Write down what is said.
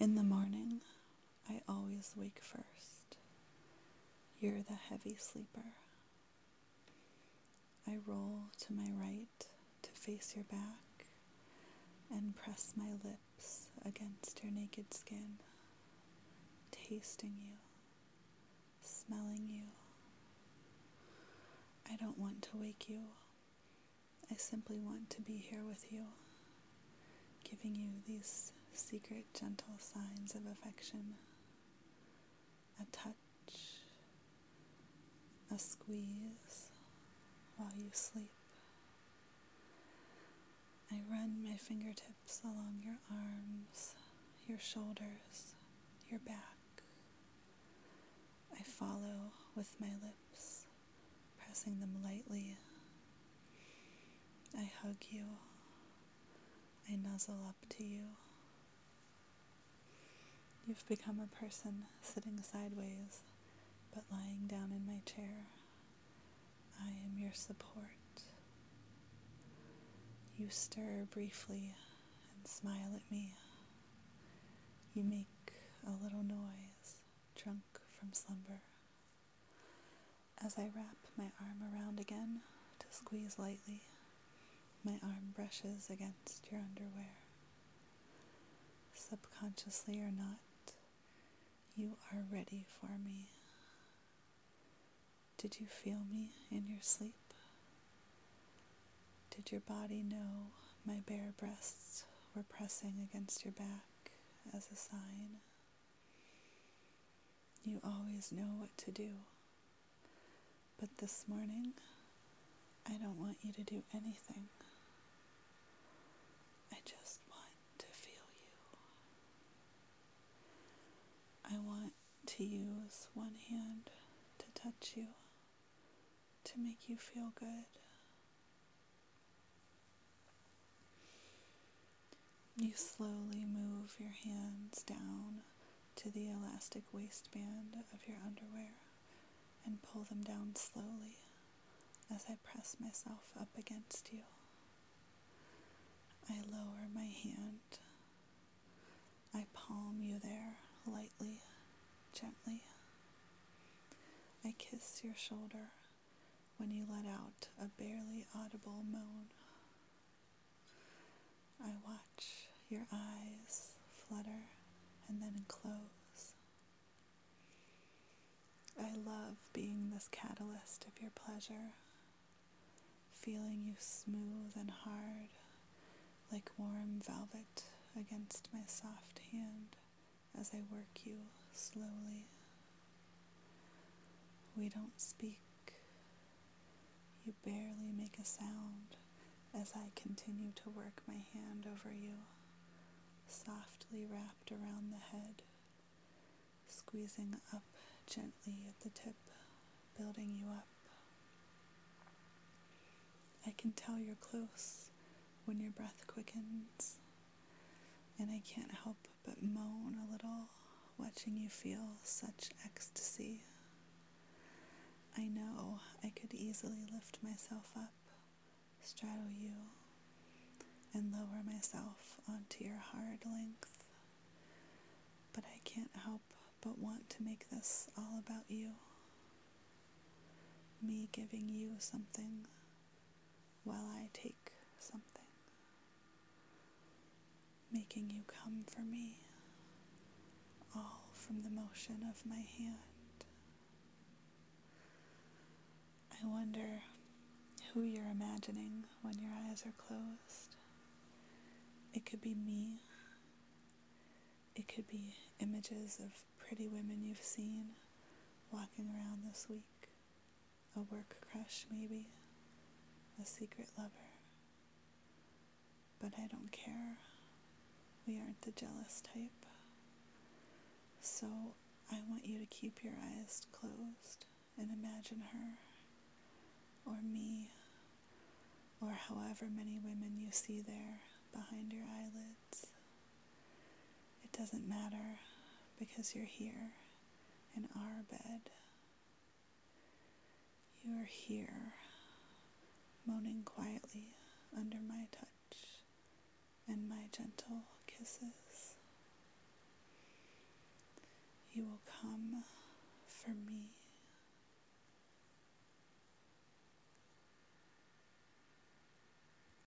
In the morning, I always wake first. You're the heavy sleeper. I roll to my right to face your back and press my lips against your naked skin, tasting you, smelling you. I don't want to wake you. I simply want to be here with you, giving you these secret, gentle signs of affection. A touch, a squeeze while you sleep. I run my fingertips along your arms, your shoulders, your back. I follow with my lips, pressing them lightly. I hug you. I nuzzle up to you. You've become a person sitting sideways, but lying down in my chair. I am your support. You stir briefly and smile at me. You make a little noise, drunk from slumber. As I wrap my arm around again to squeeze lightly, my arm brushes against your underwear. Subconsciously or not, you are ready for me. Did you feel me in your sleep? Did your body know my bare breasts were pressing against your back as a sign? You always know what to do. But this morning, I don't want you to do anything. I just want to feel you. I want to use one hand to touch you, to make you feel good. You slowly move your hands down to the elastic waistband of your underwear and pull them down slowly as I press myself up against you. I lower my hand. I palm you there lightly, gently. I kiss your shoulder when you let out a barely audible moan. I watch your eyes flutter and then close. I love being this catalyst of your pleasure, feeling you smooth and hard like warm velvet against my soft hand as I work you slowly. We don't speak. You barely make a sound as I continue to work my hand over you, softly wrapped around the head, squeezing up gently at the tip, building you up. I can tell you're close when your breath quickens, and I can't help but moan a little, watching you feel such ecstasy. I know I could easily lift myself up, straddle you, and lower myself onto your hard length, but I can't help but want to make this all about you. Me giving you something while I take something, making you come for me, all from the motion of my hand. I wonder who you're imagining when your eyes are closed. It could be me. It could be images of pretty women you've seen walking around this week. A work crush, maybe. A secret lover. But I don't care. We aren't the jealous type. So I want you to keep your eyes closed and imagine her, or me, or however many women you see there behind your eyelids. It doesn't matter, because you're here in our bed. You are here, moaning quietly under my touch and my gentle kisses. you will come for me.